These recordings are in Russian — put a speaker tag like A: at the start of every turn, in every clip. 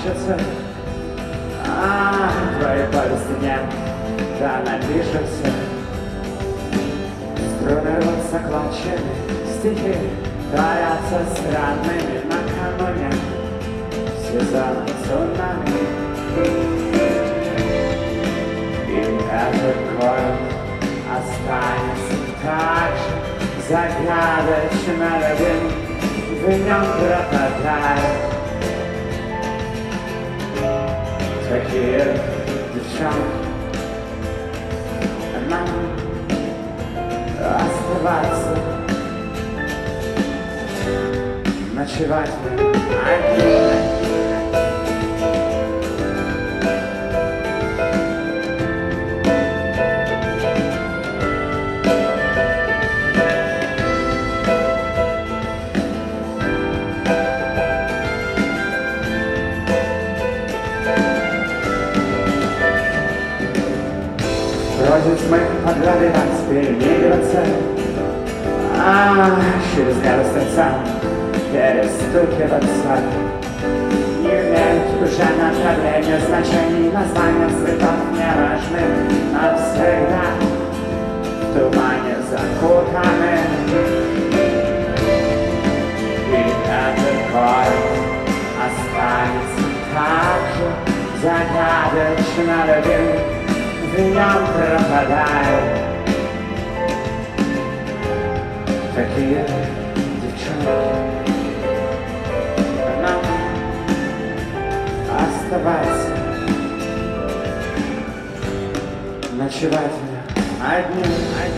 A: закончится, твоей повести нет, да напишется. Струны рвутся клочьями, стихи творятся странными накануне сезона цунами. И этот город останется так же загадочно родным, в нем пропадают такие девчонки. Нам оставаться, ночевать одни. Бродит смысл подгадывать, перемигиваться, через горы сердца перестукиваться. Не имеют уже направления, значений, названия цветов не важны навсегда. В тумане закутаны, и этот город останется так же загадочно любим, в нем пропадают такие девчонки. Нам оставаться, ночевать одни.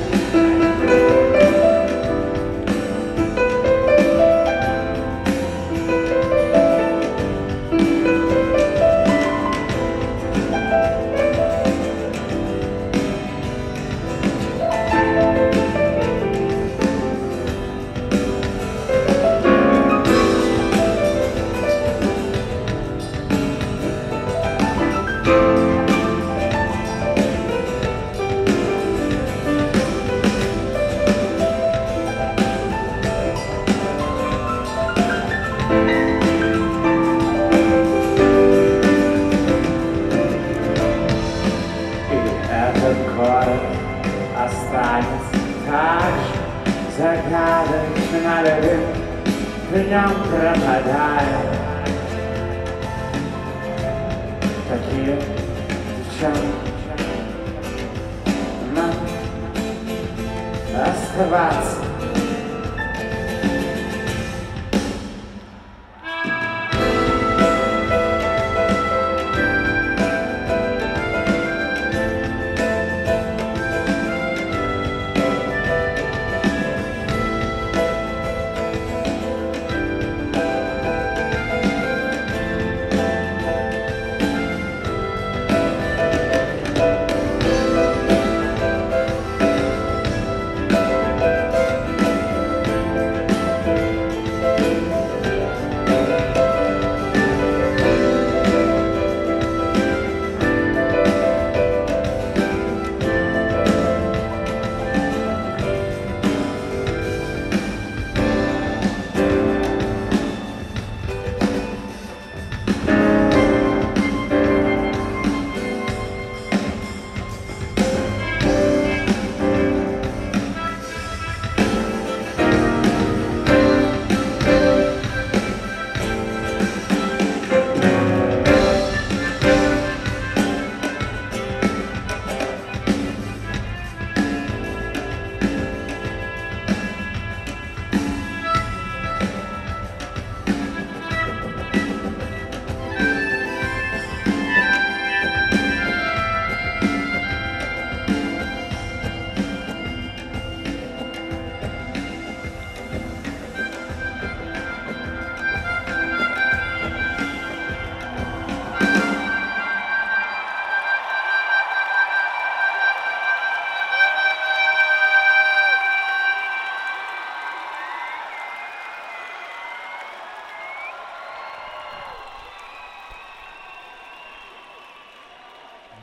A: Этот город останется так же загадочно любим, в нем пропадают такие девчонки. Нам оставаться,